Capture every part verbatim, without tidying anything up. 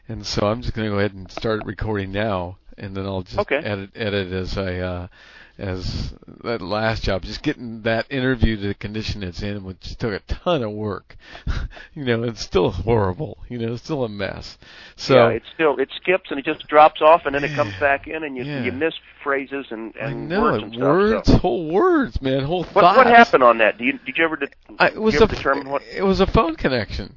and so I'm just going to go ahead and start recording now, and then I'll just Okay. edit edit as I uh, as that last job, just getting that interview to the condition it's in, which took a ton of work. You know, it's still horrible. You know, it's still a mess. So yeah, it still it skips and it just drops off, and then it comes back in, and you yeah. you miss phrases and, and I know words it, and stuff. words, so. whole words, man, whole What thoughts. what happened on that? Do you did you ever, de- I, it was did you ever a, determine what? It was a phone connection.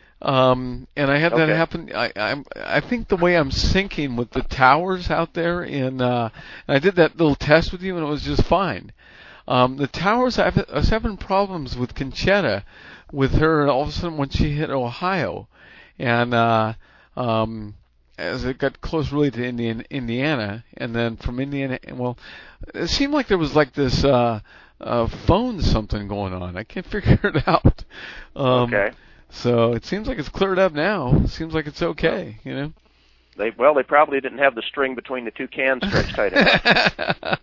Um, and I had that Okay. happen. I, I'm, I think the way I'm syncing with the towers out there in, uh, and I did that little test with you, and it was just fine. Um, the towers, I've, I was having problems with Conchetta, with her all of a sudden when she hit Ohio, and uh, um, as it got close really to Indian, Indiana, and then from Indiana, well, it seemed like there was like this uh, uh, phone something going on. I can't figure it out. Um, Okay. So it seems like it's cleared up now. It seems like it's okay, you know. They well, they probably didn't have the string between the two cans stretched tight enough.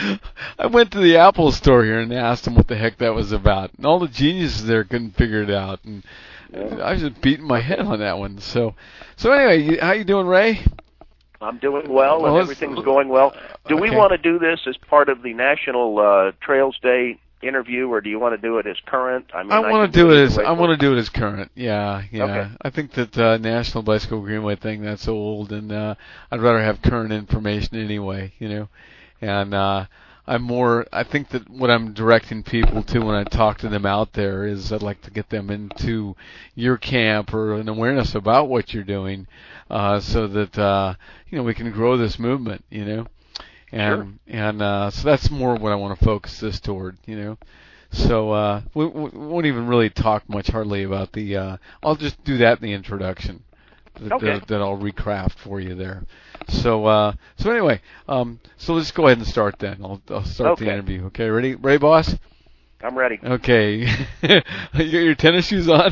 I went to the Apple store here and asked them what the heck that was about, and all the geniuses there couldn't figure it out, and Yeah. I was just beating my head on that one. So, so anyway, you, how you doing, Ray? I'm doing well, Well, and let's- everything's going well. Do we okay. want to do this as part of the National uh, Trails Day interview, or do you want to do it as current? I mean, I I want can to do it either as way I for want to you. do it as current. Yeah, yeah. Okay. I think that uh, National Bicycle Greenway thing, that's old, and uh, I'd rather have current information anyway. You know, and uh, I'm more. I think that what I'm directing people to when I talk to them out there is I'd like to get them into your camp or an awareness about what you're doing, uh, so that uh, you know we can grow this movement. You know. And Sure. and uh, so that's more what I want to focus this toward, you know. So uh, we, we won't even really talk much hardly about the. Uh, I'll just do that in the introduction that, Okay. that, that I'll recraft for you there. So uh, so anyway, um, so let's go ahead and start then. I'll I'll start Okay. the interview. Okay, ready, ready, boss? I'm ready. Okay. You got your tennis shoes on?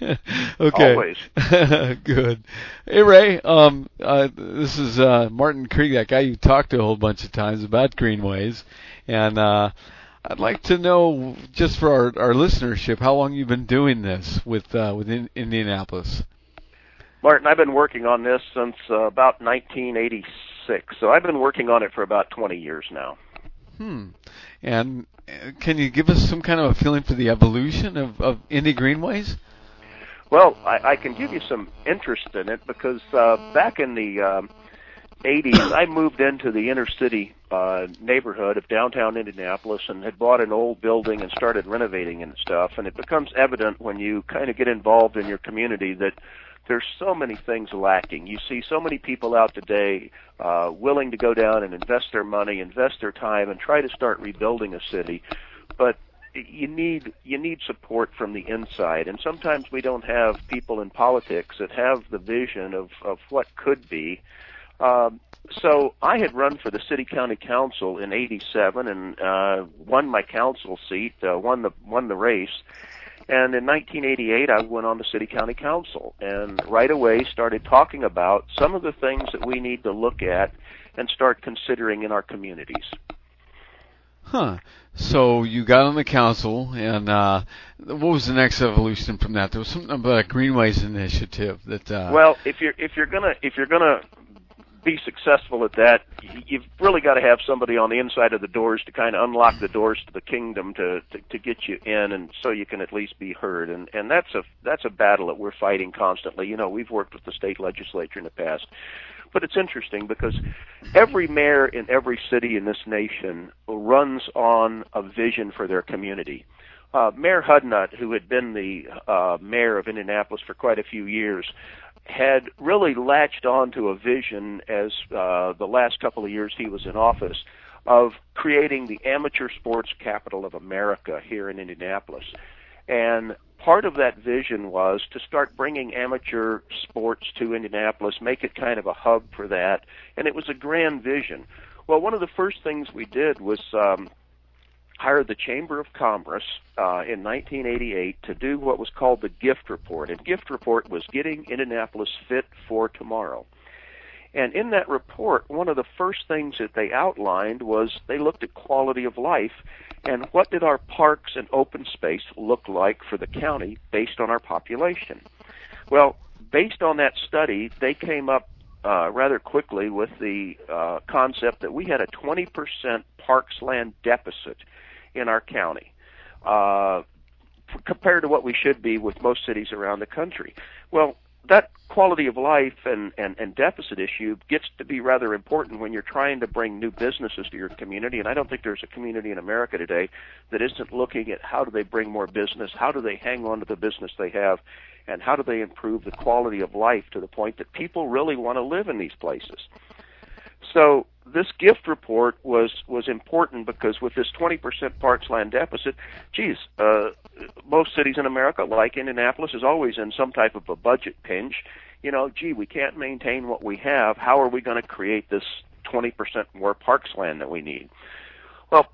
Okay. Always. Good. Hey, Ray, um, uh, this is uh, Martin Krieg, that guy you talked to a whole bunch of times about greenways. And uh, I'd like to know, just for our, our listenership, how long you've been doing this with, uh, with in, Indianapolis. Martin, I've been working on this since uh, about nineteen eighty-six, so I've been working on it for about twenty years now. Hmm. And uh, can you give us some kind of a feeling for the evolution of, of Indy Greenways? Well, I, I can give you some interest in it because uh, back in the um, eighties, I moved into the inner city uh, neighborhood of downtown Indianapolis and had bought an old building and started renovating and stuff. And it becomes evident when you kind of get involved in your community that there's so many things lacking. You see so many people out today uh, willing to go down and invest their money, invest their time, and try to start rebuilding a city. But you need you need support from the inside, and sometimes we don't have people in politics that have the vision of, of what could be. Um, so I had run for the city county council in eighty-seven and uh, won my council seat, uh, won the won the race. And in nineteen eighty-eight, I went on to city county council and right away started talking about some of the things that we need to look at and start considering in our communities. Huh. So you got on the council, and uh, what was the next evolution from that? There was something about a Greenways initiative that. Uh, Well, if you're if you're gonna if you're gonna be successful at that, you've really got to have somebody on the inside of the doors to kind of unlock the doors to the kingdom to, to to get you in, and so you can at least be heard. And and that's a that's a battle that we're fighting constantly. You know, we've worked with the state legislature in the past. But it's interesting because every mayor in every city in this nation runs on a vision for their community. Uh, Mayor Hudnut, who had been the uh, mayor of Indianapolis for quite a few years, had really latched on to a vision as uh, the last couple of years he was in office of creating the amateur sports capital of America here in Indianapolis. And part of that vision was to start bringing amateur sports to Indianapolis, make it kind of a hub for that, and it was a grand vision. Well, one of the first things we did was um, hire the Chamber of Commerce uh, in nineteen eighty-eight to do what was called the GIFT Report, and GIFT Report was Getting Indianapolis Fit for Tomorrow. And in that report, one of the first things that they outlined was they looked at quality of life and what did our parks and open space look like for the county based on our population. Well, based on that study, they came up uh, rather quickly with the uh, concept that we had a twenty percent parks land deficit in our county uh, compared to what we should be with most cities around the country. Well, that quality of life and, and, and deficit issue gets to be rather important when you're trying to bring new businesses to your community, and I don't think there's a community in America today that isn't looking at how do they bring more business, how do they hang on to the business they have, and how do they improve the quality of life to the point that people really want to live in these places. So this gift report was, was important because with this twenty percent parks land deficit, geez, uh, most cities in America, like Indianapolis, is always in some type of a budget pinch. You know, gee, we can't maintain what we have. How are we going to create this twenty percent more parks land that we need? Well,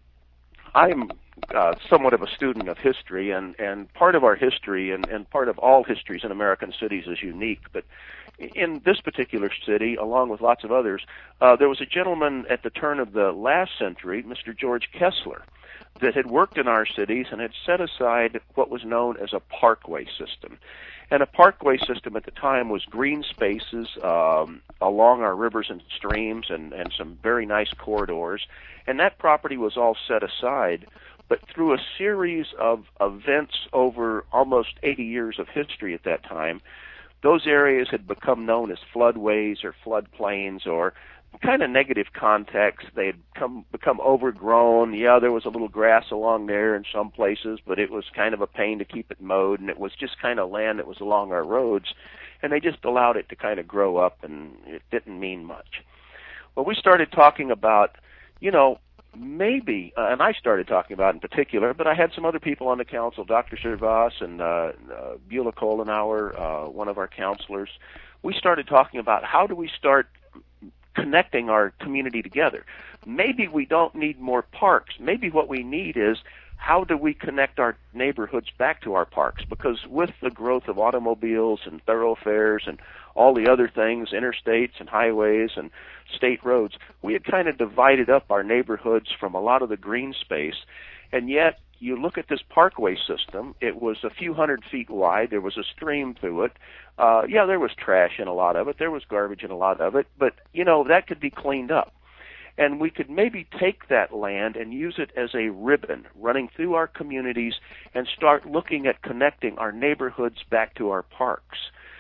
I'm uh, somewhat of a student of history, and, and part of our history and, and part of all histories in American cities is unique, but in this particular city, along with lots of others, uh, there was a gentleman at the turn of the last century, Mister George Kessler, that had worked in our cities and had set aside what was known as a parkway system. And a parkway system at the time was green spaces um, along our rivers and streams and, and some very nice corridors. And that property was all set aside. But through a series of events over almost eighty years of history at that time, those areas had become known as floodways or floodplains, or kind of negative context. They had come, become overgrown. Yeah, there was a little grass along there in some places, but it was kind of a pain to keep it mowed, and it was just kind of land that was along our roads, and they just allowed it to kind of grow up, and it didn't mean much. Well, we started talking about, you know, maybe, uh, and I started talking about it in particular, but I had some other people on the council, Doctor Servas and uh, uh, Beulah Kolenauer, uh, one of our counselors. We started talking about how do we start connecting our community together. Maybe we don't need more parks. Maybe what we need is how do we connect our neighborhoods back to our parks? Because with the growth of automobiles and thoroughfares and all the other things, interstates and highways and state roads, we had kind of divided up our neighborhoods from a lot of the green space, and yet you look at this parkway system, it was a few hundred feet wide, there was a stream through it. Uh, yeah, there was trash in a lot of it, there was garbage in a lot of it, but, you know, that could be cleaned up. And we could maybe take that land and use it as a ribbon running through our communities and start looking at connecting our neighborhoods back to our parks.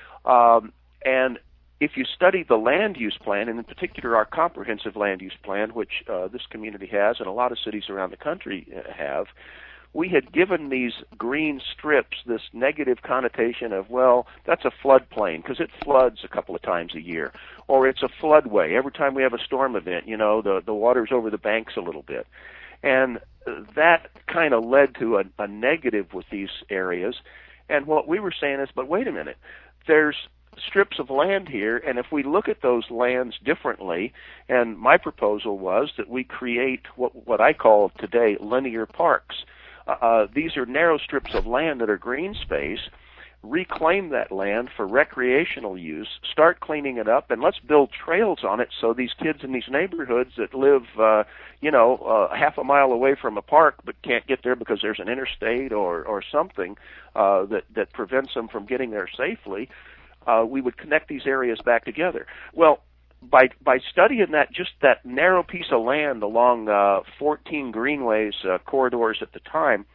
Um, and if you study the land use plan, and in particular our comprehensive land use plan, which uh, this community has and a lot of cities around the country have, we had given these green strips this negative connotation of, well, that's a floodplain because it floods a couple of times a year, or it's a floodway. Every time we have a storm event, you know, the, the water's over the banks a little bit. And that kind of led to a, a negative with these areas. And what we were saying is, but wait a minute, there's strips of land here, and if we look at those lands differently, and my proposal was that we create what, what I call today linear parks. Uh, these are narrow strips of land that are green space. Reclaim that land for recreational use, start cleaning it up, and let's build trails on it so these kids in these neighborhoods that live, uh, you know, uh, half a mile away from a park but can't get there because there's an interstate or, or something uh, that, that prevents them from getting there safely, uh, we would connect these areas back together. Well, By by studying that, just that narrow piece of land along uh, fourteen greenways uh, corridors at the time,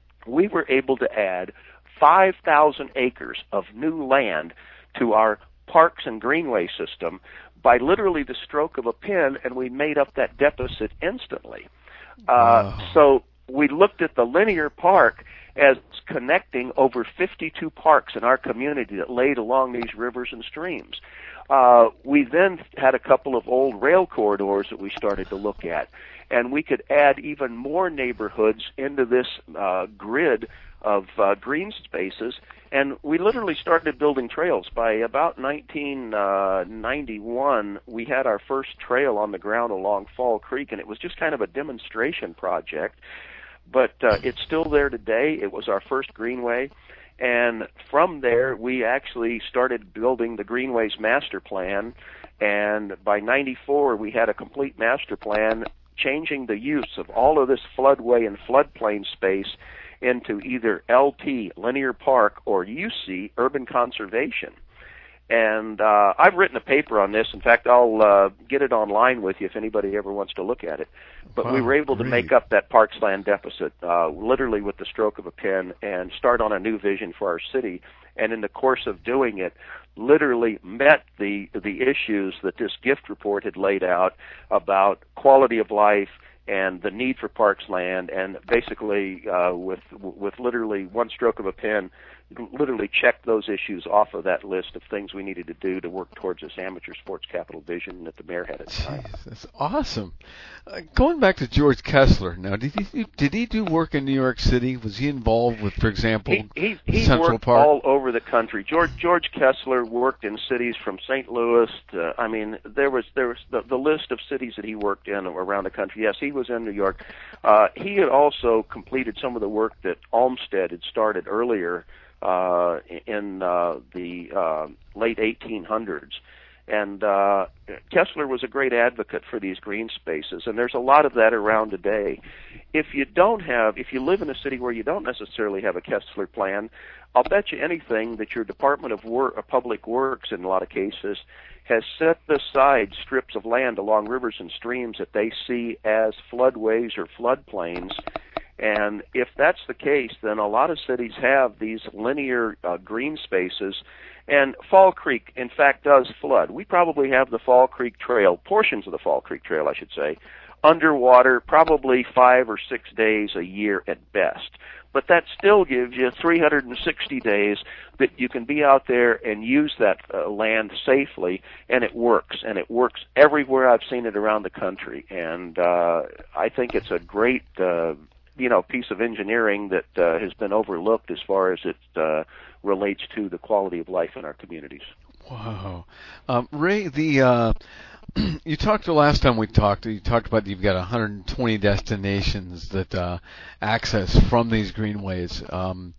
we were able to add five thousand acres of new land to our parks and greenway system by literally the stroke of a pen, and we made up that deficit instantly. Uh, wow. So we looked at the linear park as connecting over fifty-two parks in our community that laid along these rivers and streams. Uh, we then had a couple of old rail corridors that we started to look at, and we could add even more neighborhoods into this uh, grid of uh, green spaces, and we literally started building trails. By about nineteen ninety-one, we had our first trail on the ground along Fall Creek, and it was just kind of a demonstration project, but uh, it's still there today. It was our first greenway. And from there, we actually started building the Greenways Master Plan, and by ninety-four, we had a complete master plan changing the use of all of this floodway and floodplain space into either L T, Linear Park, or U C, Urban Conservation. And uh, I've written a paper on this. In fact, I'll uh, get it online with you if anybody ever wants to look at it. But wow, we were able great. to make up that parks land deficit uh, literally with the stroke of a pen and start on a new vision for our city. And in the course of doing it, literally met the the issues that this gift report had laid out about quality of life and the need for parks land, and basically uh, with with literally one stroke of a pen, literally checked those issues off of that list of things we needed to do to work towards this amateur sports capital vision that the mayor had at the time. Jeez, that's awesome. Uh, going back to George Kessler, now did he did he do work in New York City? Was he involved with, for example, he, he, he Central worked Park? all over the country. George George Kessler worked in cities from Saint Louis to, I mean, there was there was the, the list of cities that he worked in around the country. Yes, he was in New York. Uh, he had also completed some of the work that Olmsted had started earlier uh, in uh, the uh, late eighteen hundreds. And uh, Kessler was a great advocate for these green spaces, and there's a lot of that around today. If you don't have, if you live in a city where you don't necessarily have a Kessler plan, I'll bet you anything that your Department of Work, Public Works, in a lot of cases, has set aside strips of land along rivers and streams that they see as floodways or floodplains. And if that's the case, then a lot of cities have these linear uh, green spaces. And Fall Creek, in fact, does flood. We probably have the Fall Creek Trail, portions of the Fall Creek Trail, I should say, underwater probably five or six days a year at best. But that still gives you three hundred sixty days that you can be out there and use that uh, land safely, and it works. And it works everywhere I've seen it around the country. And uh, I think it's a great uh, you know, piece of engineering that uh, has been overlooked as far as it uh, relates to the quality of life in our communities. Wow. Um, Ray, the uh, you talked the last time we talked, you talked about you've got one hundred twenty destinations that uh, access from these greenways. Um,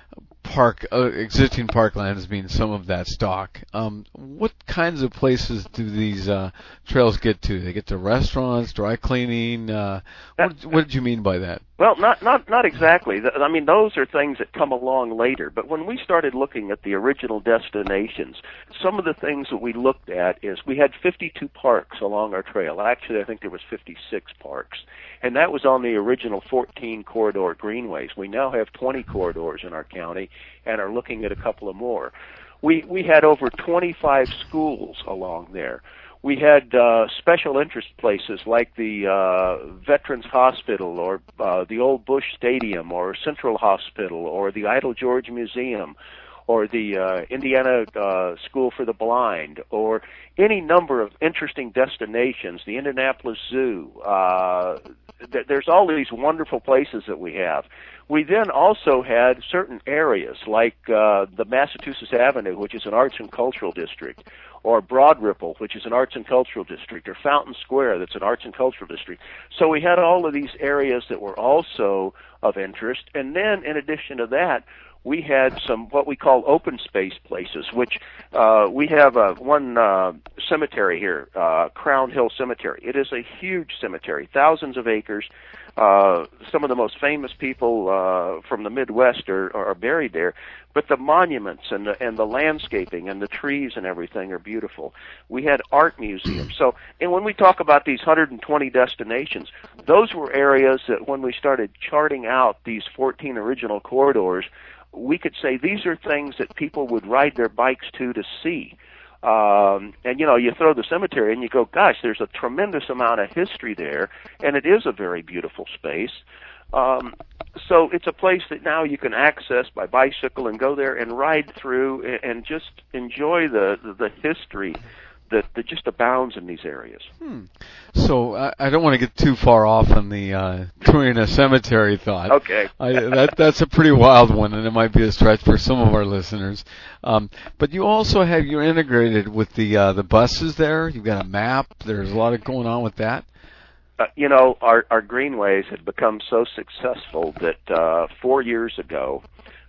park uh, existing parklands being some of that stock. Um, what kinds of places do these uh, trails get to? They get to restaurants, dry cleaning. Uh, what, what did you mean by that? Well, not not not exactly. I mean, those are things that come along later. But when we started looking at the original destinations, some of the things that we looked at is we had fifty-two parks along our trail. Actually, I think there was fifty-six parks, and that was on the original fourteen corridor greenways. We now have twenty corridors in our county, and are looking at a couple of more. We we had over twenty-five schools along there. We had uh, special interest places like the uh, Veterans Hospital, or uh, the old Bush Stadium, or Central Hospital, or the Idle George Museum, or the uh, Indiana uh, School for the Blind, or any number of interesting destinations, the Indianapolis Zoo. Uh, th- there's all these wonderful places that we have. We then also had certain areas like uh, the Massachusetts Avenue, which is an arts and cultural district, or Broad Ripple, which is an arts and cultural district, or Fountain Square, that's an arts and cultural district. So we had all of these areas that were also of interest. And then, in addition to that, we had some what we call open space places, which uh, we have uh, one uh, cemetery here, uh, Crown Hill Cemetery. It is a huge cemetery, thousands of acres. Uh, some of the most famous people uh, from the Midwest are, are buried there, but the monuments and the, and the landscaping and the trees and everything are beautiful. We had art museums. So, and when we talk about these one hundred twenty destinations, those were areas that when we started charting out these fourteen original corridors, we could say these are things that people would ride their bikes to to see. Um, and, you know, you throw the cemetery and you go, gosh, there's a tremendous amount of history there, and it is a very beautiful space. Um, so it's a place that now you can access by bicycle and go there and ride through and, and just enjoy the, the, the history that, that just abounds in these areas. Hmm. So I, I don't want to get too far off on the uh, touring a cemetery thought. Okay. I, that that's a pretty wild one, and it might be a stretch for some of our listeners. Um, but you also have you're integrated with the uh, the buses there. You've got a map. There's a lot of going on with that. Uh, you know, our our greenways had become so successful that uh, four years ago.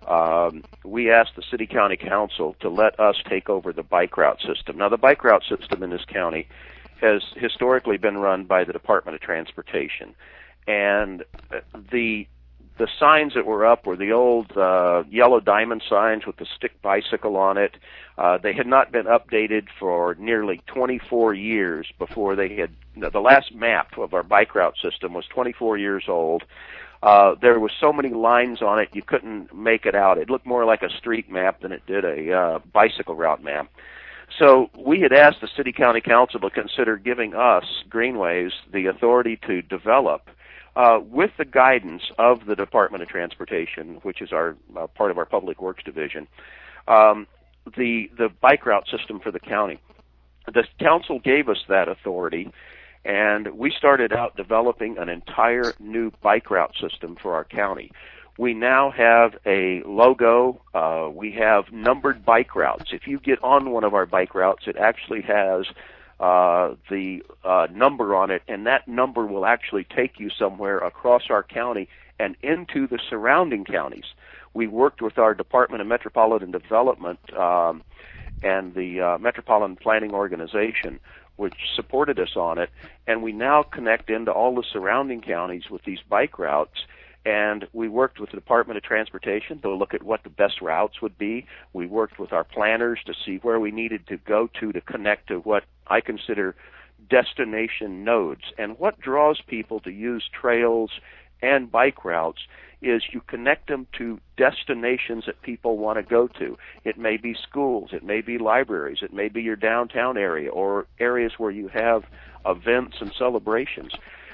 Um, we asked the City County Council to let us take over the bike route system. Now, the bike route system in this county has historically been run by the Department of Transportation, and the the signs that were up were the old uh, yellow diamond signs with the stick bicycle on it. Uh, they had not been updated for nearly twenty-four years before they had, the last map of our bike route system was twenty-four years old. Uh, there was so many lines on it you couldn't make it out. It looked more like a street map than it did a uh, bicycle route map. So we had asked the City County Council to consider giving us, Greenways, the authority to develop, uh, with the guidance of the Department of Transportation, which is our uh, part of our Public Works Division, um, the the bike route system for the county. The council gave us that authority, and we started out developing an entire new bike route system for our county. We now have a logo. Uh, we have numbered bike routes. If you get on one of our bike routes, it actually has uh, the uh, number on it, and that number will actually take you somewhere across our county and into the surrounding counties. We worked with our Department of Metropolitan Development um, and the uh, Metropolitan Planning Organization, which supported us on it, and we now connect into all the surrounding counties with these bike routes. And we worked with the Department of Transportation to look at what the best routes would be. We worked with our planners to see where we needed to go to to connect to what I consider destination nodes. And what draws people to use trails and bike routes is you connect them to destinations that people want to go to. It may be schools, it may be libraries, it may be your downtown area or areas where you have events and celebrations.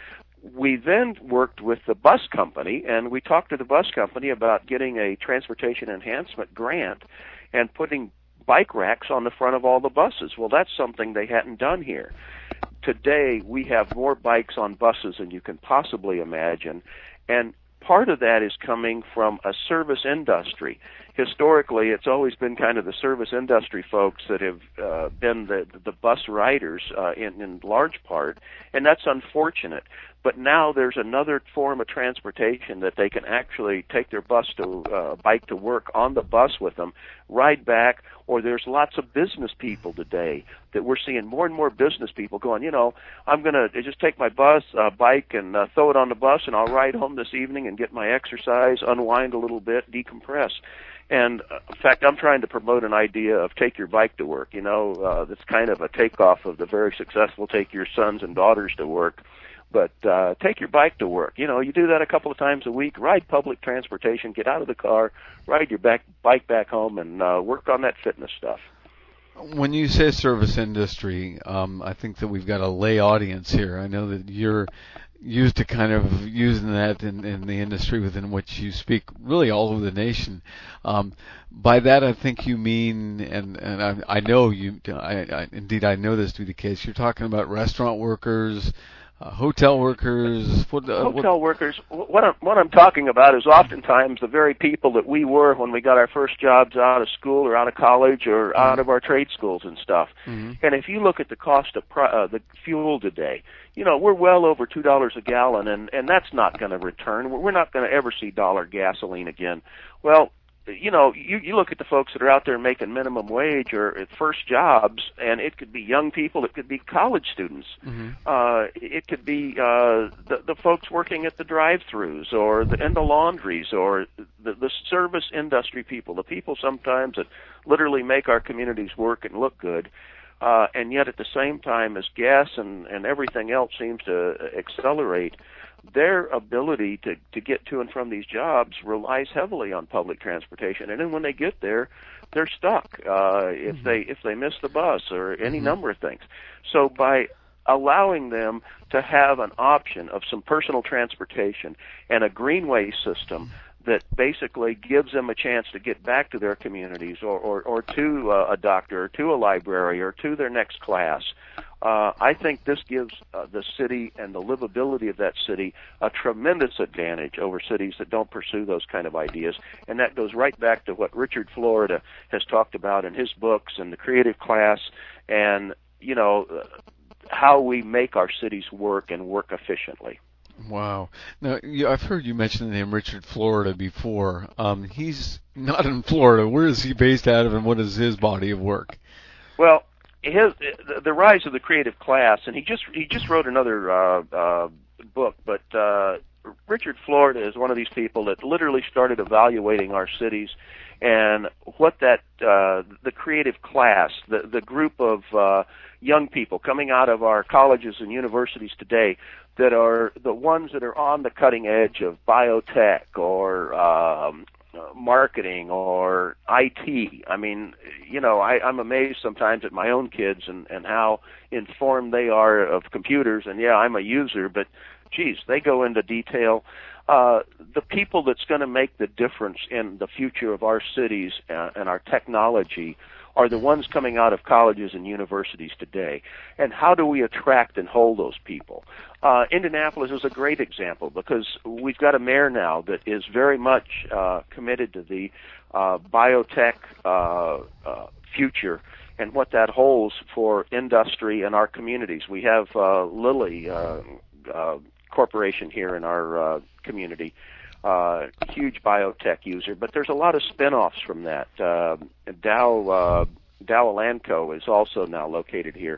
We then worked with the bus company, and we talked to the bus company about getting a transportation enhancement grant and putting bike racks on the front of all the buses. Well, that's something they hadn't done here. Today, we have more bikes on buses than you can possibly imagine, and part of that is coming from a service industry. Historically, it's always been kind of the service industry folks that have uh, been the the bus riders uh, in, in large part, and that's unfortunate. But now there's another form of transportation that they can actually take their bus to uh, bike to work on the bus with them, ride back, or there's lots of business people today that we're seeing more and more business people going, you know, I'm going to just take my bus, uh, bike, and uh, throw it on the bus, and I'll ride home this evening and get my exercise, unwind a little bit, decompress. And, uh, in fact, I'm trying to promote an idea of take your bike to work. You know, uh, that's kind of a takeoff of the very successful take your sons and daughters to work. But uh, take your bike to work. You know, you do that a couple of times a week. Ride public transportation. Get out of the car. Ride your back, bike back home and uh, work on that fitness stuff. When you say service industry, um, I think that we've got a lay audience here. I know that you're used to kind of using that in, in the industry within which you speak really all over the nation. Um, by that, I think you mean, and, and I, I know you, I, I, indeed I know this to be the case, you're talking about restaurant workers, Uh, hotel workers, what, uh, hotel what? workers. What I'm, what I'm talking about is oftentimes the very people that we were when we got our first jobs out of school or out of college or mm-hmm. out of our trade schools and stuff. Mm-hmm. And if you look at the cost of pro- uh, the fuel today, you know, we're well over two dollars a gallon, and, and that's not going to return. We're not going to ever see dollar gasoline again. Well, you know, you, you look at the folks that are out there making minimum wage or at first jobs, and it could be young people, it could be college students, mm-hmm. uh, it could be uh, the, the folks working at the drive-thrus or the, in the laundries or the, the service industry people, the people sometimes that literally make our communities work and look good. Uh, and yet at the same time as gas and, and everything else seems to accelerate, their ability to, to get to and from these jobs relies heavily on public transportation. And then when they get there, they're stuck uh, if mm-hmm. they if they miss the bus or any mm-hmm. number of things. So by allowing them to have an option of some personal transportation and a greenway system that basically gives them a chance to get back to their communities or, or, or to uh, a doctor or to a library or to their next class, uh, I think this gives uh, the city and the livability of that city a tremendous advantage over cities that don't pursue those kind of ideas. And that goes right back to what Richard Florida has talked about in his books and the creative class and, you know, how we make our cities work and work efficiently. Wow. Now, you, I've heard you mention the name Richard Florida before. Um, he's not in Florida. Where is he based out of, and what is his body of work? Well, his the, the rise of the creative class, and he just he just wrote another uh, uh, book, but uh, Richard Florida is one of these people that literally started evaluating our cities and what that uh, the creative class, the the group of uh, young people coming out of our colleges and universities today that are the ones that are on the cutting edge of biotech or um, marketing or I T. I mean, you know, I, I'm amazed sometimes at my own kids and, and how informed they are of computers. And yeah, I'm a user, but geez, they go into detail. Uh, the people that's going to make the difference in the future of our cities uh, and our technology are the ones coming out of colleges and universities today. And how do we attract and hold those people? Uh, Indianapolis is a great example because we've got a mayor now that is very much uh, committed to the uh, biotech uh, uh, future and what that holds for industry and our communities. We have uh, Lilly uh, uh, Corporation here in our uh, community, uh, huge biotech user, but there's a lot of spin-offs from that. Uh, Dow, uh, Dow Elanco is also now located here.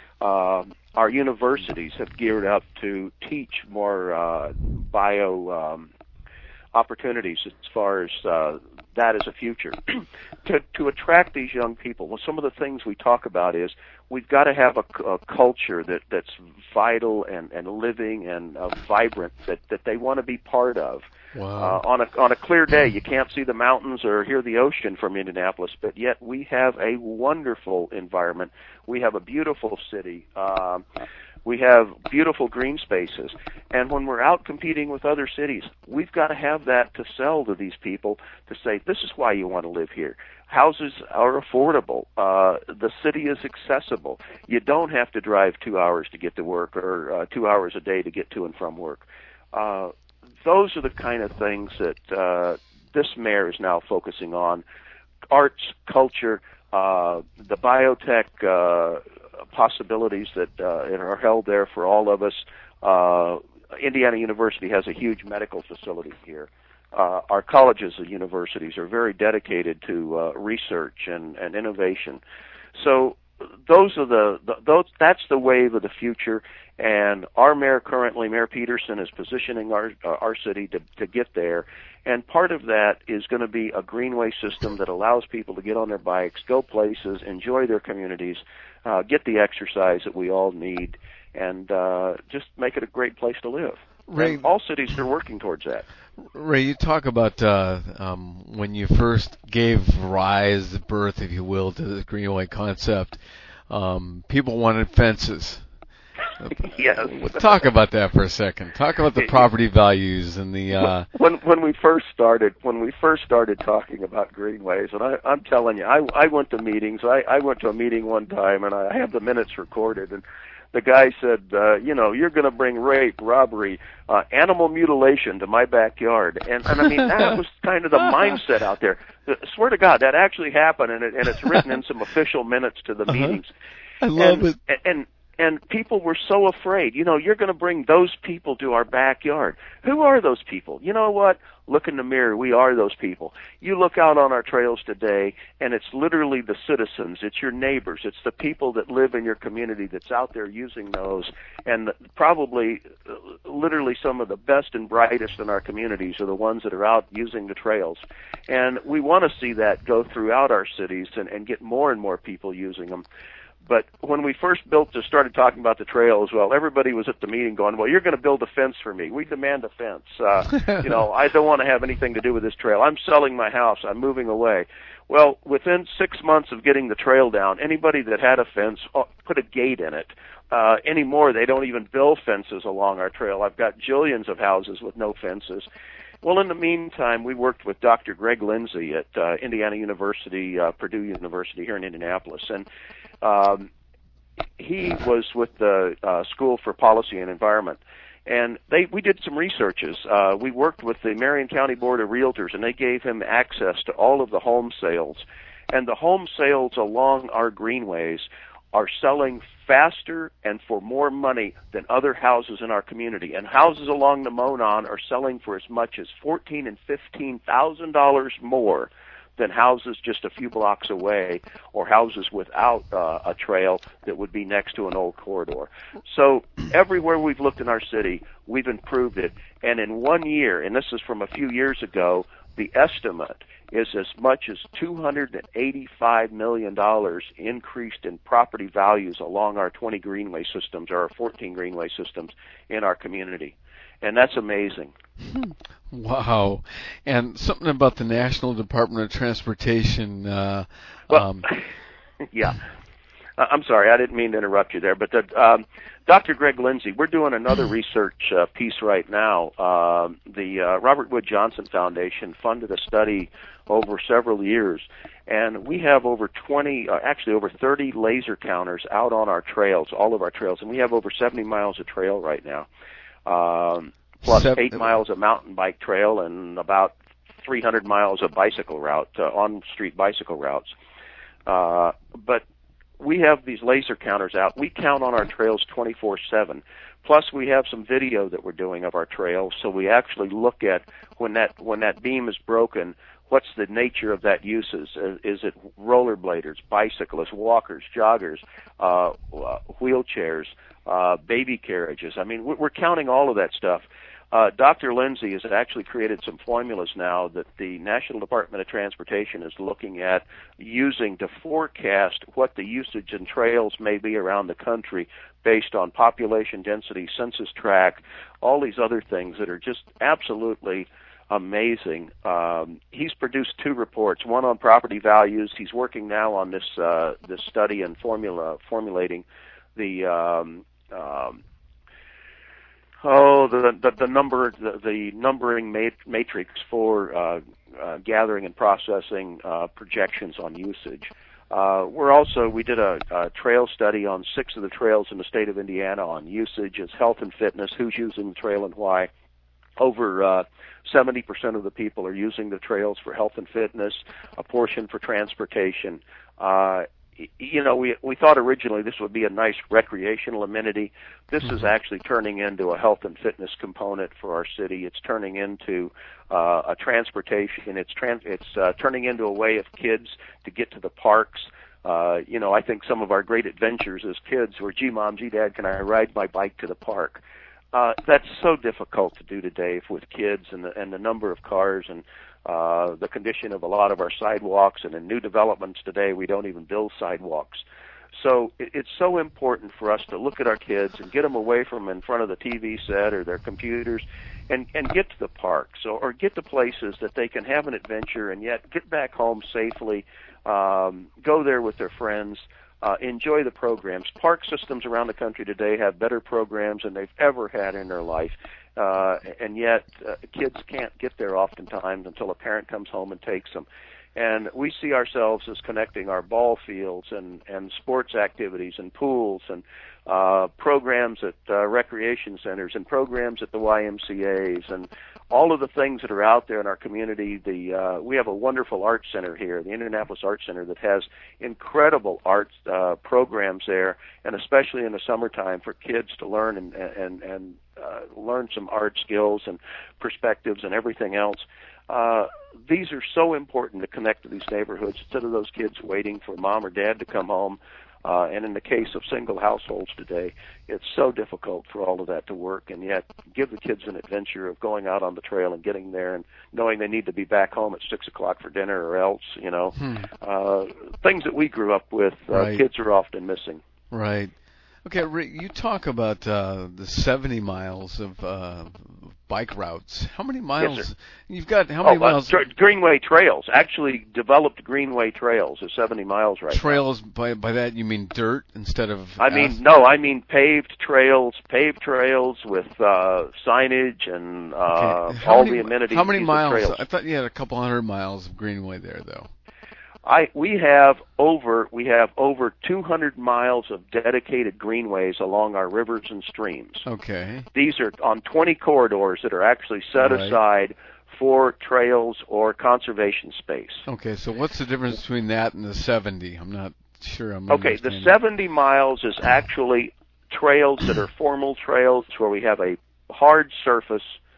Uh, our universities have geared up to teach more uh, bio um, opportunities as far as uh, that as a future. to, to attract these young people, well, some of the things we talk about is we've got to have a, a culture that, that's vital and, and living and uh, vibrant that, that they want to be part of. Wow. Uh, on a on a clear day, you can't see the mountains or hear the ocean from Indianapolis, but yet we have a wonderful environment. We have a beautiful city. Um, we have beautiful green spaces. And when we're out competing with other cities, we've got to have that to sell to these people to say, this is why you want to live here. Houses are affordable. Uh, the city is accessible. You don't have to drive two hours to get to work or uh, two hours a day to get to and from work. Uh, those are the kind of things that uh, this mayor is now focusing on. Arts, culture, uh, the biotech uh, possibilities that uh, are held there for all of us. Uh, Indiana University has a huge medical facility here. Uh, our colleges and universities are very dedicated to uh, research and, and innovation. So those are the, the those that's the wave of the future. And our mayor currently, Mayor Peterson, is positioning our uh, our city to to get there. And part of that is going to be a greenway system that allows people to get on their bikes, go places, enjoy their communities, uh, get the exercise that we all need, and uh, just make it a great place to live. Ray, and all cities are working towards that. Ray, you talk about uh, um, when you first gave rise, birth, if you will, to the Greenway concept. Um, people wanted fences. Yes. Talk about that for a second. Talk about the property values and the. Uh... When when we first started, when we first started talking about greenways, and I, I'm telling you, I I went to meetings. I I went to a meeting one time, and I have the minutes recorded, and the guy said, uh, you know, you're going to bring rape, robbery, uh, animal mutilation to my backyard. And, and I mean, that was kind of the mindset out there. I swear to God, that actually happened, and, it, and it's written in some official minutes to the uh-huh. meetings. I love and, it. And, and And people were so afraid. You know, you're going to bring those people to our backyard. Who are those people? You know what? Look in the mirror. We are those people. You look out on our trails today, and it's literally the citizens. It's your neighbors. It's the people that live in your community that's out there using those. And probably, uh, literally, some of the best and brightest in our communities are the ones that are out using the trails. And we want to see that go throughout our cities and, and get more and more people using them. But when we first built, just started talking about the trails, well, everybody was at the meeting going, well, you're going to build a fence for me. We demand a fence. Uh, you know, I don't want to have anything to do with this trail. I'm selling my house. I'm moving away. Well, within six months of getting the trail down, anybody that had a fence put a gate in it. Uh, anymore, they don't even build fences along our trail. I've got jillions of houses with no fences. Well, in the meantime, we worked with Doctor Greg Lindsay at uh, Indiana University, uh, Purdue University here in Indianapolis, and um, he was with the uh, School for Policy and Environment. And they, we did some researches. Uh, we worked with the Marion County Board of Realtors, and they gave him access to all of the home sales. And the home sales along our greenways are selling faster and for more money than other houses in our community. And houses along the Monon are selling for as much as fourteen and fifteen thousand dollars more than houses just a few blocks away or houses without uh, a trail that would be next to an old corridor. So everywhere we've looked in our city, we've improved it. And in one year, and this is from a few years ago, the estimate is as much as two hundred eighty-five million dollars increased in property values along our twenty greenway systems, or our fourteen greenway systems in our community. And that's amazing. Wow. And something about the National Department of Transportation. Uh, well, um, yeah. I'm sorry, I didn't mean to interrupt you there, but the, um, Doctor Greg Lindsay, we're doing another research uh, piece right now. Uh, the uh, Robert Wood Johnson Foundation funded a study over several years, and we have over twenty, uh, actually over thirty laser counters out on our trails, all of our trails, and we have over seventy miles of trail right now, um, plus Seven, eight miles of mountain bike trail and about three hundred miles of bicycle route, uh, on-street bicycle routes. Uh, but we have these laser counters out. We count on our trails twenty-four seven. Plus, we have some video that we're doing of our trails, so we actually look at when that when that beam is broken, what's the nature of that usage? Is it rollerbladers, bicyclists, walkers, joggers, uh, wheelchairs, uh, baby carriages? I mean, we're counting all of that stuff. Uh, Doctor Lindsay has actually created some formulas now that the National Department of Transportation is looking at using to forecast what the usage in trails may be around the country based on population density, census tract, all these other things that are just absolutely amazing. Um, he's produced two reports, one on property values. He's working now on this uh, this study and formula formulating the um, um, Oh, the the, the number the, the numbering mat- matrix for uh, uh, gathering and processing uh, projections on usage. Uh, we're also we did a, a trail study on six of the trails in the state of Indiana on usage as health and fitness, who's using the trail and why. Over uh, seventy percent of the people are using the trails for health and fitness, a portion for transportation. Uh, You know, we we thought originally this would be a nice recreational amenity. This mm-hmm. is actually turning into a health and fitness component for our city. It's turning into uh, a transportation. It's trans. It's uh, turning into a way of kids to get to the parks. Uh, you know, I think some of our great adventures as kids were, gee, Mom, gee, Dad, can I ride my bike to the park? Uh, that's so difficult to do today with kids and the, and the number of cars and Uh, the condition of a lot of our sidewalks, and in new developments today, we don't even build sidewalks. So it, it's so important for us to look at our kids and get them away from in front of the T V set or their computers and, and get to the parks or, or get to places that they can have an adventure and yet get back home safely, um, go there with their friends, uh, enjoy the programs. Park systems around the country today have better programs than they've ever had in their life. Uh, and yet uh, kids can't get there oftentimes until a parent comes home and takes them. And we see ourselves as connecting our ball fields and, and sports activities and pools and uh, programs at uh, recreation centers and programs at the Y M C As and all of the things that are out there in our community. The uh, we have a wonderful art center here, the Indianapolis Art Center, that has incredible art uh, programs there, and especially in the summertime for kids to learn and and and uh, learn some art skills and perspectives and everything else. Uh, these are so important to connect to these neighborhoods instead of those kids waiting for mom or dad to come home. Uh, and in the case of single households today, it's so difficult for all of that to work, and yet give the kids an adventure of going out on the trail and getting there and knowing they need to be back home at six o'clock for dinner or else, you know. Hmm. Uh, things that we grew up with, uh, right. Kids are often missing. Right. Okay, Rick, you talk about uh, the seventy miles of uh, bike routes. How many miles? Yes, sir. You've got how many oh, miles? Uh, tra- Greenway trails, actually developed Greenway trails is seventy miles right trails, now. By by that you mean dirt instead of I mean, asphalt? no, I mean paved trails, paved trails with uh, signage and uh, okay. all many, the amenities. How many miles? Trails. I thought you had a couple hundred miles of Greenway there, though. I we have over we have over two hundred miles of dedicated greenways along our rivers and streams. Okay. These are on twenty corridors that are actually set right. aside for trails or conservation space. Okay, so what's the difference between that and the seventy? I'm not sure I'm Okay, the seventy miles is actually trails that are formal trails where we have a hard surface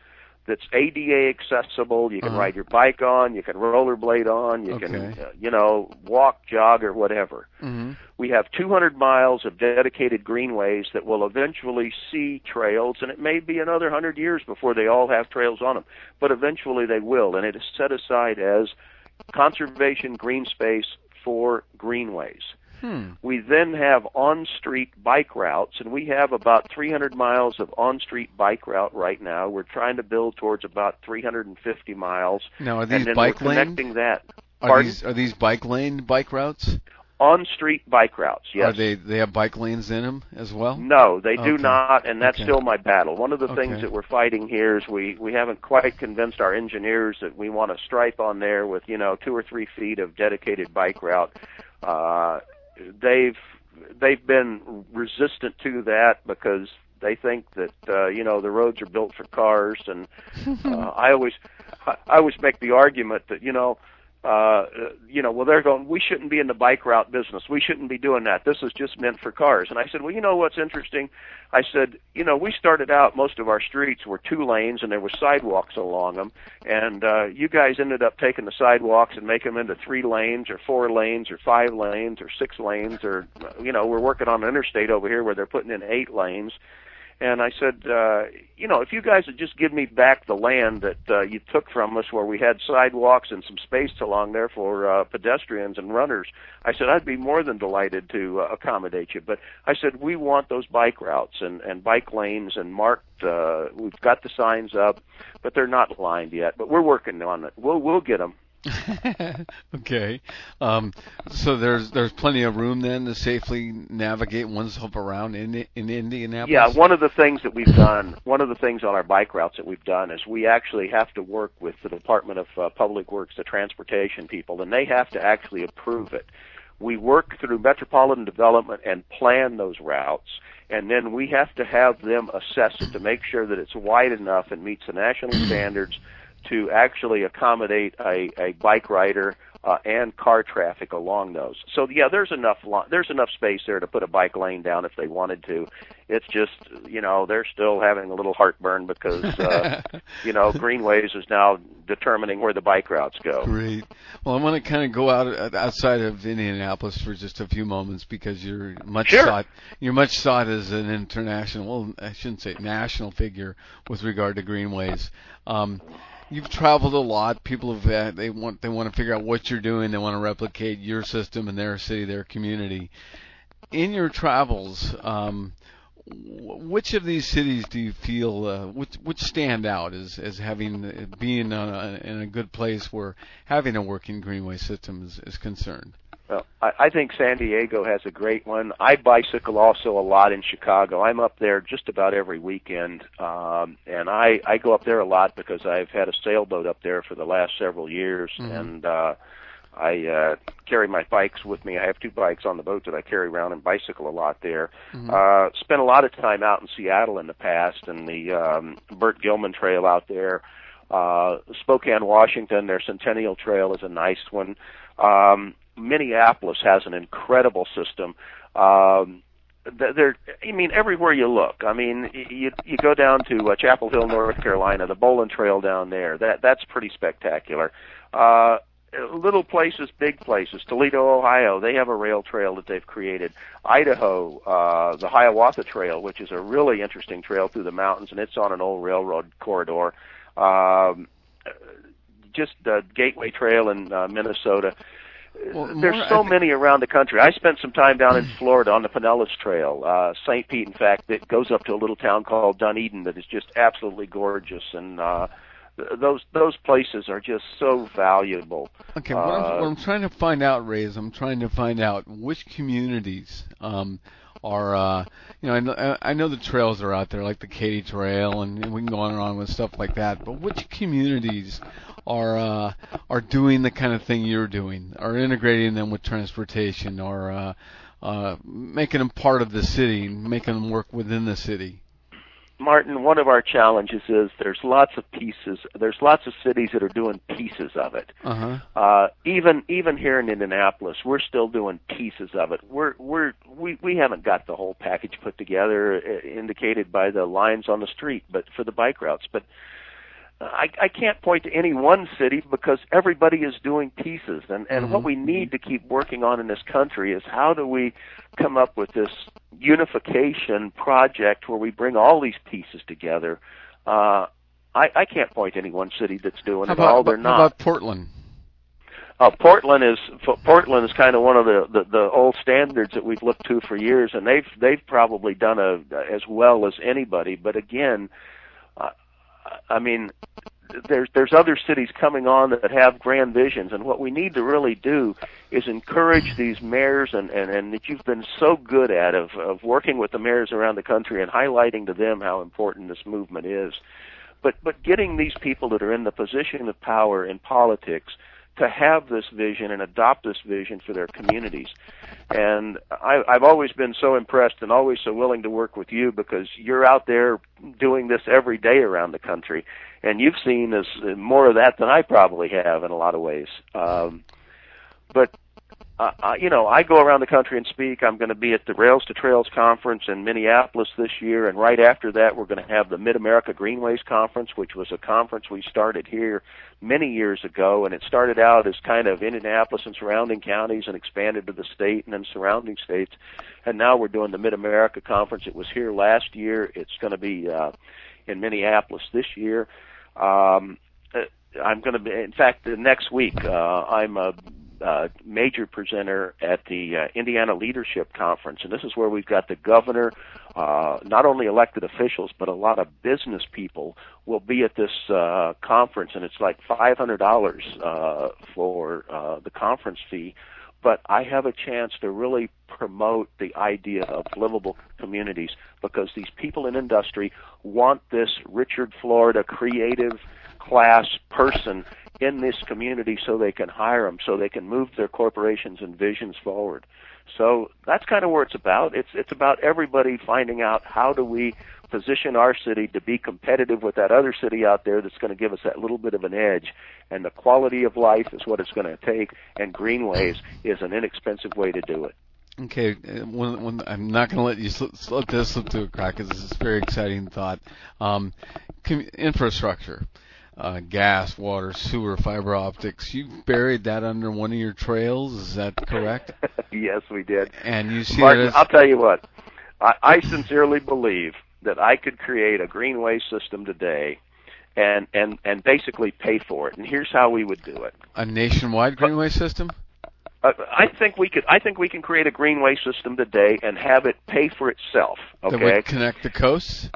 that's A D A accessible. You can uh-huh. ride your bike on, you can rollerblade on, you okay. can, uh, you know, walk, jog, or whatever. Mm-hmm. We have two hundred miles of dedicated greenways that will eventually see trails, and it may be another one hundred years before they all have trails on them, but eventually they will, and it is set aside as conservation green space for greenways. Hmm. We then have on-street bike routes, and we have about three hundred miles of on-street bike route right now. We're trying to build towards about three hundred fifty miles. Now, are these and then bike we're lane? connecting that. Are Pardon? these are these bike lane bike routes? On-street bike routes, yes. Are they they have bike lanes in them as well? No, they do Okay. not, and that's Okay. still my battle. One of the Okay. things that we're fighting here is we, we haven't quite convinced our engineers that we want a stripe on there with, you know, two or three feet of dedicated bike route. Uh, they've they've been resistant to that because they think that uh, you know the roads are built for cars, and uh, I always I, I always make the argument that you know. Uh, you know, well, they're going, we shouldn't be in the bike route business. We shouldn't be doing that. This is just meant for cars. And I said, well, you know what's interesting? I said, you know, we started out, most of our streets were two lanes and there were sidewalks along them. And uh, you guys ended up taking the sidewalks and making them into three lanes or four lanes or five lanes or six lanes or, you know, we're working on an interstate over here where they're putting in eight lanes. And I said, uh, you know, if you guys would just give me back the land that uh, you took from us where we had sidewalks and some space along there for uh, pedestrians and runners, I said, I'd be more than delighted to uh, accommodate you. But I said, we want those bike routes and, and bike lanes and marked, uh, we've got the signs up, but they're not lined yet. But we're working on it. We'll, we'll get them. Okay. Um, so there's there's plenty of room then to safely navigate oneself around in in Indianapolis? Yeah, one of the things that we've done, one of the things on our bike routes that we've done is we actually have to work with the Department of uh, Public Works, the transportation people, and they have to actually approve it. We work through metropolitan development and plan those routes, and then we have to have them assess it to make sure that it's wide enough and meets the national standards to actually accommodate a, a bike rider uh, and car traffic along those. So yeah, there's enough lo- there's enough space there to put a bike lane down if they wanted to. It's just, you know, they're still having a little heartburn because uh, you know, Greenways is now determining where the bike routes go. Great. Well, I want to kind of go out outside of Indianapolis for just a few moments because you're much Sure. sought. You're much sought as an international, well, I shouldn't say national figure with regard to Greenways. Um, You've traveled a lot. People have uh, they want they want to figure out what you're doing. They want to replicate your system in their city, their community. In your travels, um, which of these cities do you feel uh, which which stand out as as having being a, in a good place where having a working greenway system is, is concerned? Well, I, I think San Diego has a great one. I bicycle also a lot in Chicago. I'm up there just about every weekend, um, and I, I go up there a lot because I've had a sailboat up there for the last several years, mm-hmm. and uh, I uh, carry my bikes with me. I have two bikes on the boat that I carry around and bicycle a lot there. Mm-hmm. Uh, spent a lot of time out in Seattle in the past, and the um, Burt Gilman Trail out there. Uh, Spokane, Washington, their Centennial Trail is a nice one. Um, Minneapolis has an incredible system. Um, there, I mean, everywhere you look. I mean, you you go down to uh, Chapel Hill, North Carolina, the Bolin Trail down there. That that's pretty spectacular. Uh, little places, big places. Toledo, Ohio, they have a rail trail that they've created. Idaho, uh, the Hiawatha Trail, which is a really interesting trail through the mountains, and it's on an old railroad corridor. Um, just the Gateway Trail in uh, Minnesota. Well, There's more, so think... many around the country. I spent some time down in Florida on the Pinellas Trail. Uh, Saint Pete, in fact, that goes up to a little town called Dunedin that is just absolutely gorgeous, and uh, th- those those places are just so valuable. Okay, what, uh, I'm, what I'm trying to find out, Ray, is I'm trying to find out which communities um, are, uh, you know, I know, I know the trails are out there, like the Katy Trail, and, and we can go on and on with stuff like that, but which communities are uh, are doing the kind of thing you're doing, are integrating them with transportation, or uh, uh, making them part of the city, making them work within the city? Martin, one of our challenges is there's lots of pieces. There's lots of cities that are doing pieces of it. Uh-huh. Uh, even even here in Indianapolis, we're still doing pieces of it. We're we're we we haven't got the whole package put together, uh, indicated by the lines on the street, but for the bike routes. But I, I can't point to any one city because everybody is doing pieces. And, and Mm-hmm. what we need to keep working on in this country is how do we come up with this unification project where we bring all these pieces together. Uh, I, I can't point to any one city that's doing how it about, all. They're how not. about Portland? Uh, Portland is Portland is kind of one of the, the, the old standards that we've looked to for years, and they've they've probably done a, as well as anybody. But again, uh, I mean, there's there's other cities coming on that have grand visions, and what we need to really do is encourage these mayors, and, and, and that you've been so good at of of working with the mayors around the country and highlighting to them how important this movement is. But but getting these people that are in the position of power in politics to have this vision and adopt this vision for their communities. And I, I've always been so impressed and always so willing to work with you because you're out there doing this every day around the country, and you've seen this, more of that than I probably have in a lot of ways. Um, but Uh, uh, you know, I go around the country and speak. I'm going to be at the Rails to Trails Conference in Minneapolis this year, and right after that we're going to have the Mid-America Greenways Conference, which was a conference we started here many years ago, and it started out as kind of Indianapolis and surrounding counties and expanded to the state and then surrounding states, and now we're doing the Mid-America Conference. It was here last year. It's going to be uh, in Minneapolis this year. Um, I'm going to be, in fact, the next week uh, I'm a Uh, major presenter at the uh, Indiana Leadership Conference, and this is where we've got the governor, uh, not only elected officials, but a lot of business people will be at this uh, conference, and it's like five hundred dollars uh, for uh, the conference fee. But I have a chance to really promote the idea of livable communities because these people in industry want this Richard Florida creative class person in this community so they can hire them, so they can move their corporations and visions forward. So that's kind of where it's about. It's it's about everybody finding out how do we position our city to be competitive with that other city out there that's going to give us that little bit of an edge. And the quality of life is what it's going to take, and Greenways is an inexpensive way to do it. Okay, when, when, I'm not going to let you slip, slip this slip through a crack because this is a very exciting thought. Um, com- infrastructure. Uh, gas, water, sewer, fiber optics. You buried that under one of your trails, is that correct? Yes, we did. And you see Martin, it as... I'll tell you what. I, I sincerely believe that I could create a greenway system today and, and, and basically pay for it. And here's how we would do it. A nationwide greenway system? Uh, I think we could. I think we can create a greenway system today and have it pay for itself. Okay. That would connect the coasts?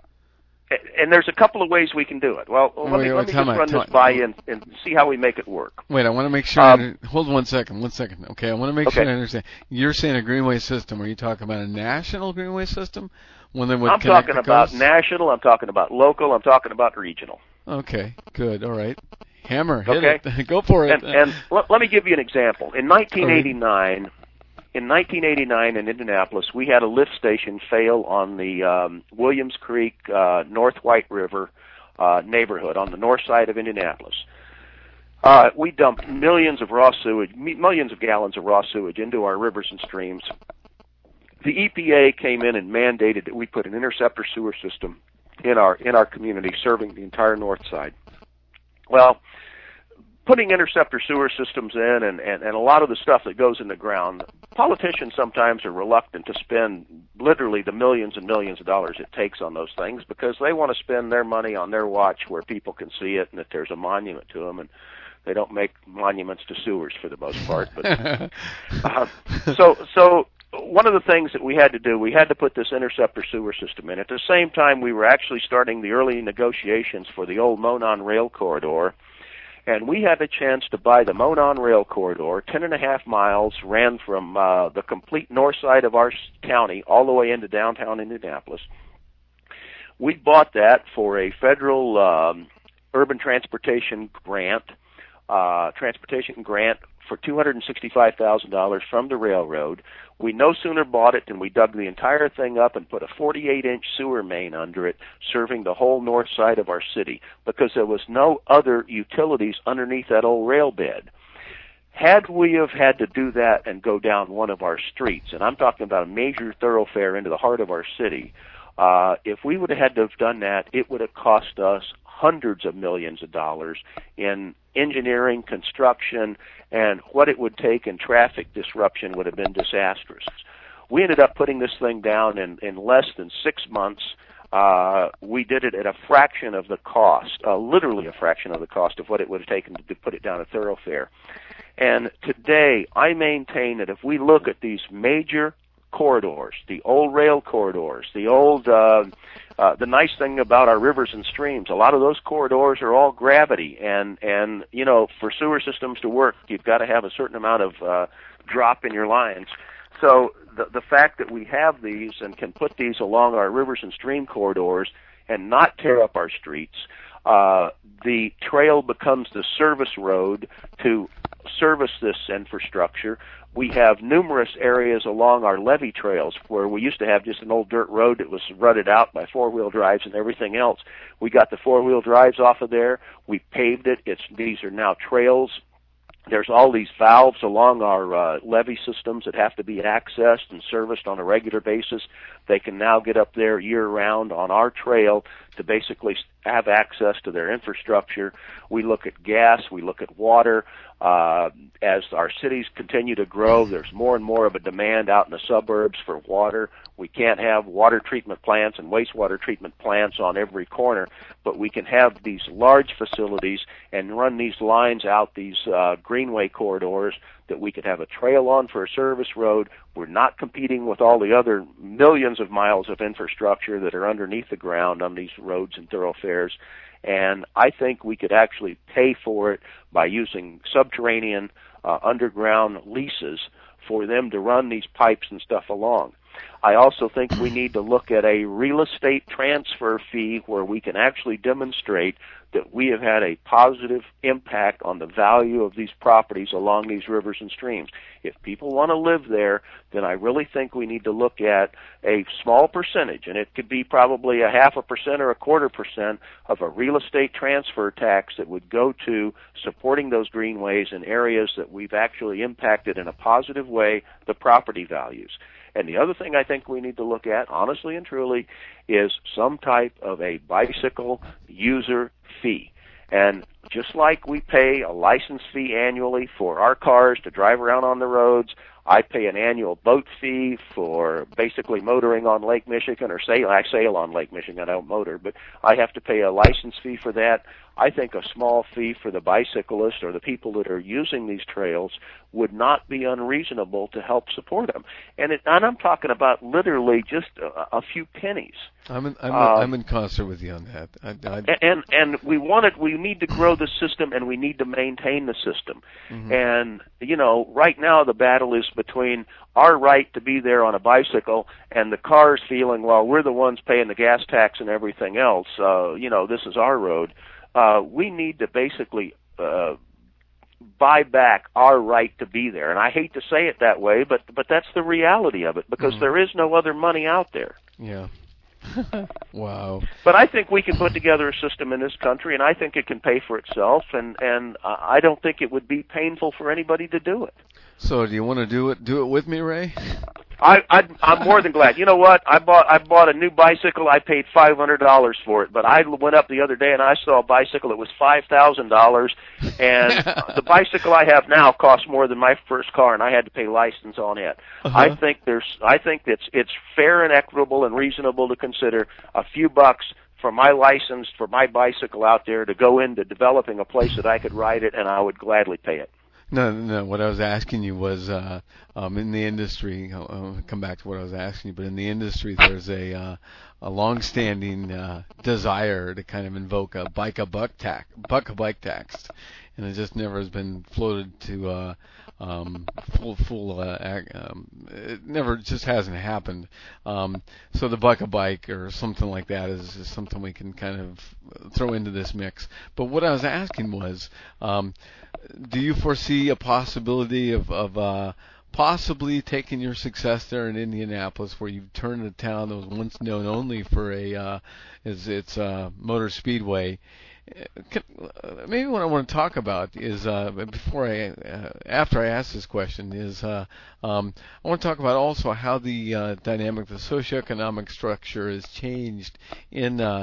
And there's a couple of ways we can do it. Well, let wait, me, wait, let me time just out, run time this out. by you and, and see how we make it work. Wait, I want to make sure. Um, I, hold one second, one second. Okay, I want to make okay. sure I understand. You're saying a greenway system. Are you talking about a national greenway system? When they would I'm connect talking the about coasts? national. I'm talking about local. I'm talking about regional. Okay, good. All right. Hammer, hit Okay. it. Go for it. And, and let, let me give you an example. In nineteen eighty-nine, in nineteen eighty-nine in Indianapolis, we had a lift station fail on the um, Williams Creek, uh, North White River uh, neighborhood on the north side of Indianapolis. Uh, we dumped millions of raw sewage, millions of gallons of raw sewage into our rivers and streams. The E P A came in and mandated that we put an interceptor sewer system in our in our community, serving the entire north side. Well, putting interceptor sewer systems in and, and, and a lot of the stuff that goes in the ground, politicians sometimes are reluctant to spend literally the millions and millions of dollars it takes on those things because they want to spend their money on their watch where people can see it and that there's a monument to them, and they don't make monuments to sewers for the most part. But uh, so so one of the things that we had to do, we had to put this interceptor sewer system in. At the same time, we were actually starting the early negotiations for the old Monon Rail Corridor. And we had a chance to buy the Monon Rail Corridor, ten and a half miles, ran from uh, the complete north side of our county all the way into downtown Indianapolis. We bought that for a federal um, urban transportation grant, uh, transportation grant for two hundred sixty-five thousand dollars from the railroad. We no sooner bought it than we dug the entire thing up and put a forty-eight inch sewer main under it, serving the whole north side of our city, because there was no other utilities underneath that old rail bed. Had we have had to do that and go down one of our streets, and I'm talking about a major thoroughfare into the heart of our city, uh, if we would have had to have done that, it would have cost us hundreds of millions of dollars in engineering, construction, and what it would take in traffic disruption would have been disastrous. We ended up putting this thing down in, in less than six months. Uh, we did it at a fraction of the cost, uh, literally a fraction of the cost of what it would have taken to, to put it down a thoroughfare. And today, I maintain that if we look at these major corridors, the old rail corridors, the old, uh, uh, the nice thing about our rivers and streams, a lot of those corridors are all gravity. And, and you know, for sewer systems to work, you've got to have a certain amount of uh, drop in your lines. So the, the fact that we have these and can put these along our rivers and stream corridors and not tear up our streets, uh, the trail becomes the service road to service this infrastructure. We have numerous areas along our levee trails where we used to have just an old dirt road that was rutted out by four-wheel drives and everything else. We got the four-wheel drives off of there. We paved it. It's, these are now trails. There's all these valves along our uh, levee systems that have to be accessed and serviced on a regular basis. They can now get up there year-round on our trail to basically have access to their infrastructure. We look at gas. We look at water. Uh, as our cities continue to grow, there's more and more of a demand out in the suburbs for water. We can't have water treatment plants and wastewater treatment plants on every corner, but we can have these large facilities and run these lines out these uh, greenway corridors that we could have a trail on for a service road. We're not competing with all the other millions of miles of infrastructure that are underneath the ground on these roads and thoroughfares. And I think we could actually pay for it by using subterranean uh, underground leases for them to run these pipes and stuff along. I also think we need to look at a real estate transfer fee where we can actually demonstrate that we have had a positive impact on the value of these properties along these rivers and streams. If people want to live there, then I really think we need to look at a small percentage, and it could be probably a half a percent or a quarter percent of a real estate transfer tax that would go to supporting those greenways in areas that we've actually impacted in a positive way the property values. And the other thing I think we need to look at, honestly and truly, is some type of a bicycle user fee. And just like we pay a license fee annually for our cars to drive around on the roads, I pay an annual boat fee for basically motoring on Lake Michigan, or sail. I sail on Lake Michigan, I don't motor, but I have to pay a license fee for that. I think a small fee for the bicyclists or the people that are using these trails would not be unreasonable to help support them. And, it, and I'm talking about literally just a, a few pennies. I'm in, I'm, uh, I'm in concert with you on that. I, I, and and we want it. We need to grow the system, and we need to maintain the system. Mm-hmm. And you know, right now the battle is between our right to be there on a bicycle and the cars feeling, well, we're the ones paying the gas tax and everything else. Uh, you know, this is our road. Uh, we need to basically uh, buy back our right to be there. And I hate to say it that way, but but that's the reality of it, because mm. there is no other money out there. Yeah. Wow. But I think we can put together a system in this country, and I think it can pay for itself, and, and I don't think it would be painful for anybody to do it. So do you want to do it do it with me, Ray? I, I, I'm more than glad. You know what? I bought I bought a new bicycle. I paid five hundred dollars for it, but I went up the other day and I saw a bicycle that was five thousand dollars, and the bicycle I have now costs more than my first car, and I had to pay license on it. Uh-huh. I think there's I think it's it's fair and equitable and reasonable to consider a few bucks for my license for my bicycle out there to go into developing a place that I could ride it, and I would gladly pay it. No, no. What I was asking you was, uh, um, in the industry. I'll, I'll come back to what I was asking you, but in the industry, there's a uh, a long-standing uh, desire to kind of invoke a bike a buck tax, buck a bike tax, and it just never has been floated to uh, um, full full. Uh, um, it never just hasn't happened. Um, so the buck a bike or something like that is, is something we can kind of throw into this mix. But what I was asking was. Um, Do you foresee a possibility of, of uh, possibly taking your success there in Indianapolis, where you've turned a town that was once known only for a uh, is its uh, motor speedway? Can, uh, maybe what I want to talk about is uh, before I uh, after I ask this question is uh, um, I want to talk about also how the uh, dynamic, the socioeconomic structure has changed in. Uh,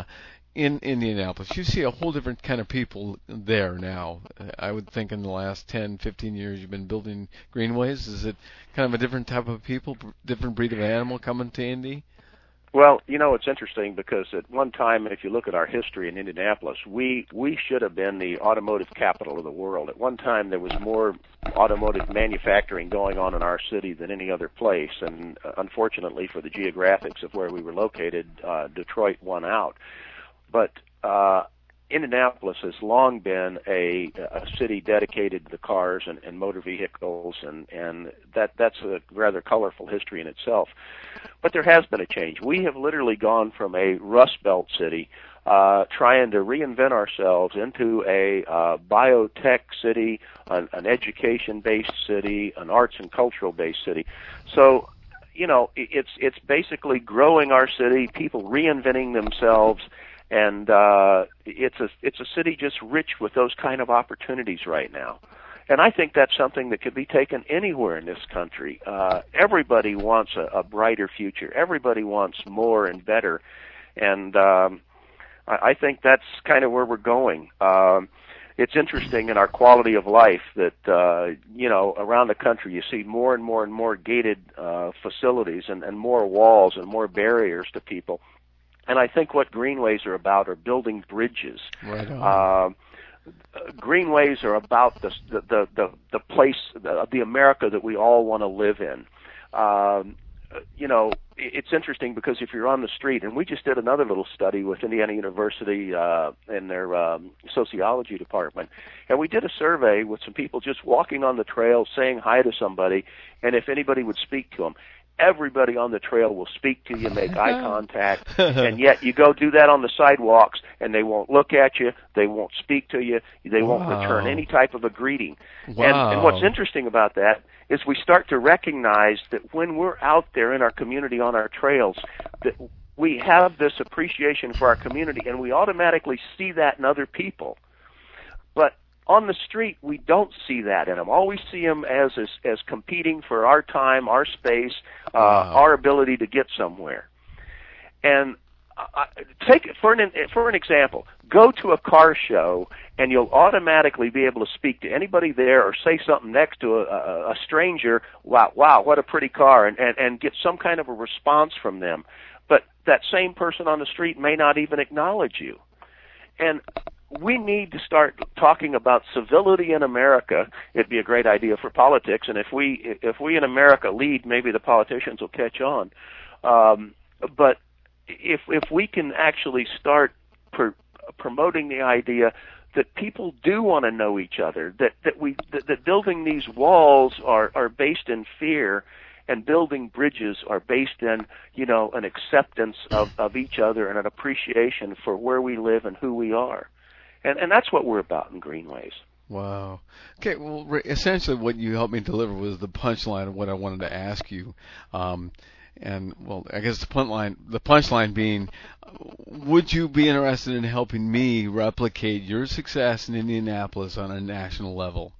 in Indianapolis. You see a whole different kind of people there now. I would think in the last ten, fifteen years you've been building greenways. Is it kind of a different type of people, different breed of animal coming to Indy? Well, you know, it's interesting because at one time, if you look at our history in Indianapolis, we, we should have been the automotive capital of the world. At one time, there was more automotive manufacturing going on in our city than any other place, and uh, unfortunately for the geographics of where we were located, uh, Detroit won out. But uh, Indianapolis has long been a, a city dedicated to the cars and, and motor vehicles, and, and that that's a rather colorful history in itself. But there has been a change. We have literally gone from a Rust Belt city uh, trying to reinvent ourselves into a uh, biotech city, an, an education-based city, an arts and cultural-based city. So, you know, it's it's basically growing our city, people reinventing themselves, and uh, it's a it's a city just rich with those kind of opportunities right now. And I think that's something that could be taken anywhere in this country. Uh, everybody wants a, a brighter future. Everybody wants more and better. And um, I, I think that's kind of where we're going. Um, it's interesting in our quality of life that, uh, you know, around the country you see more and more and more gated uh, facilities and, and more walls and more barriers to people. And I think what greenways are about are building bridges. Right on. Uh, greenways are about the the the, the place, the, the America that we all want to live in. Um, you know, it's interesting because if you're on the street, and we just did another little study with Indiana University uh, in their um, sociology department, and we did a survey with some people just walking on the trail, saying hi to somebody, and if anybody would speak to them. Everybody on the trail will speak to you, make eye contact, and yet you go do that on the sidewalks, and they won't look at you, they won't speak to you, they won't Wow. return any type of a greeting. Wow. And, and what's interesting about that is we start to recognize that when we're out there in our community on our trails, that we have this appreciation for our community, and we automatically see that in other people. But on the street, we don't see that in them. All we see them as as, as competing for our time, our space, uh, Wow. our ability to get somewhere. And uh, take it for an for an example. Go to a car show, and you'll automatically be able to speak to anybody there, or say something next to a, a, a stranger. Wow, wow, what a pretty car, and, and and get some kind of a response from them. But that same person on the street may not even acknowledge you. And we need to start talking about civility in America. It'd be a great idea for politics, and if we if we in America lead, maybe the politicians will catch on. Um, but if if we can actually start pr- promoting the idea that people do want to know each other, that that we that, that building these walls are are based in fear, and building bridges are based in, you know, an acceptance of, of each other and an appreciation for where we live and who we are. And, and that's what we're about in Greenways. Wow. Okay, well, essentially what you helped me deliver was the punchline of what I wanted to ask you. Um, and, well, I guess the punchline, the punchline being, would you be interested in helping me replicate your success in Indianapolis on a national level?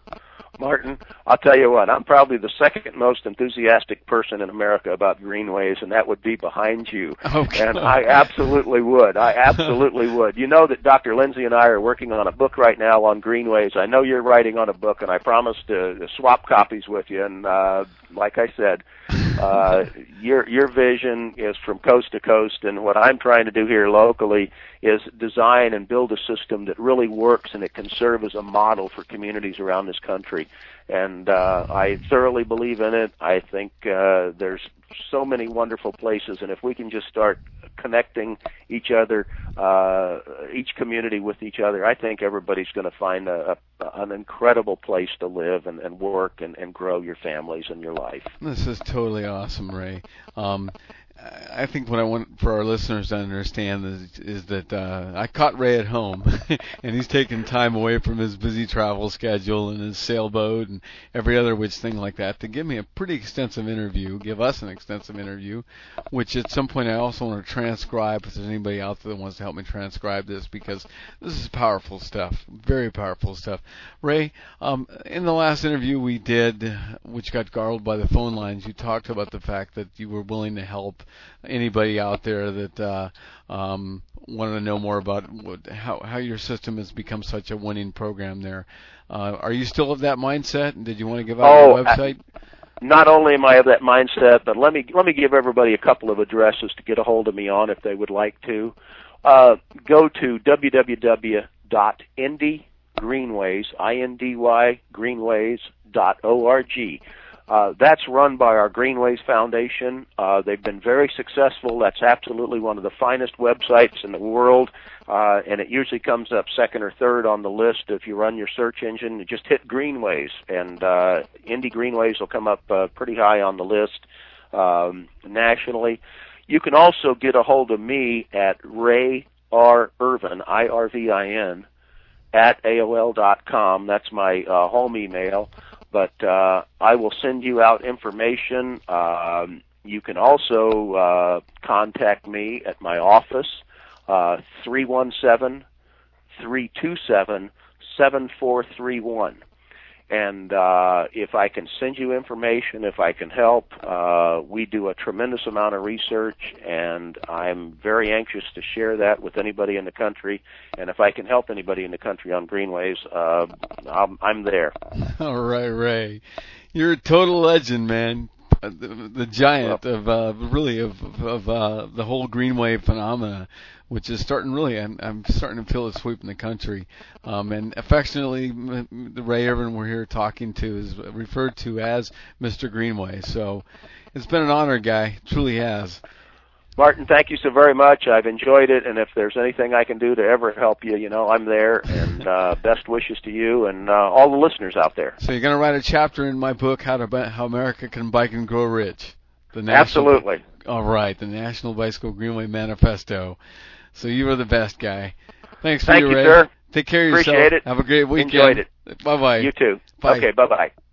Martin, I'll tell you what, I'm probably the second most enthusiastic person in America about greenways, and that would be behind you. Okay. And I absolutely would. I absolutely would. You know that Doctor Lindsay and I are working on a book right now on greenways. I know you're writing on a book, and I promise to swap copies with you. And uh, like I said, uh, your your vision is from coast to coast, and what I'm trying to do here locally is design and build a system that really works, and it can serve as a model for communities around this country. And uh, I thoroughly believe in it. I think uh, there's so many wonderful places, and if we can just start connecting each other, uh, each community with each other, I think everybody's going to find a, a, an incredible place to live and, and work and, and grow your families and your life. This is totally awesome, Ray. Um, I think what I want for our listeners to understand is, is that uh, I caught Ray at home, and he's taking time away from his busy travel schedule and his sailboat and every other which thing like that to give me a pretty extensive interview, give us an extensive interview, which at some point I also want to transcribe if there's anybody out there that wants to help me transcribe this, because this is powerful stuff, very powerful stuff. Ray, um, in the last interview we did, which got garbled by the phone lines, you talked about the fact that you were willing to help anybody out there that uh, um, want to know more about what, how how your system has become such a winning program there. Uh, are you still of that mindset? And did you want to give out oh, your website? I, not only am I of that mindset, but let me let me give everybody a couple of addresses to get a hold of me on if they would like to. Uh, go to w w w dot indy greenways, I N D Y, greenways dot org. Uh, that's run by our Greenways Foundation. Uh, they've been very successful. That's absolutely one of the finest websites in the world, uh, and it usually comes up second or third on the list if you run your search engine. You just hit Greenways, and uh, Indy Greenways will come up uh, pretty high on the list um, nationally. You can also get a hold of me at Ray R. Irvin, I R V I N, at A O L dot com. That's my uh, home email. But uh, I will send you out information. Um, you can also uh, contact me at my office, uh, three one seven, three two seven, seven four three one. And uh, if I can send you information, if I can help, uh, we do a tremendous amount of research, and I'm very anxious to share that with anybody in the country. And if I can help anybody in the country on Greenways, uh, I'm, I'm there. All right, Ray. You're a total legend, man. The, the giant well, of uh, really of of uh, the whole Greenway phenomena, which is starting really. I'm I'm starting to feel a sweep in the country, um, and affectionately, the Ray Irvin we're here talking to is referred to as Mister Greenway. So it's been an honor, guy. It truly has. Martin, thank you so very much. I've enjoyed it, and if there's anything I can do to ever help you, you know, I'm there. And uh, best wishes to you and uh, all the listeners out there. So you're going to write a chapter in my book, How to How America Can Bike and Grow Rich. The National, Absolutely. All right, the National Bicycle Greenway Manifesto. So you are the best guy. Thanks for Thank your you, Ray. sir. Take care of Appreciate yourself. it. Have a great weekend. Enjoyed it. Bye-bye. You too. Bye. Okay, bye-bye.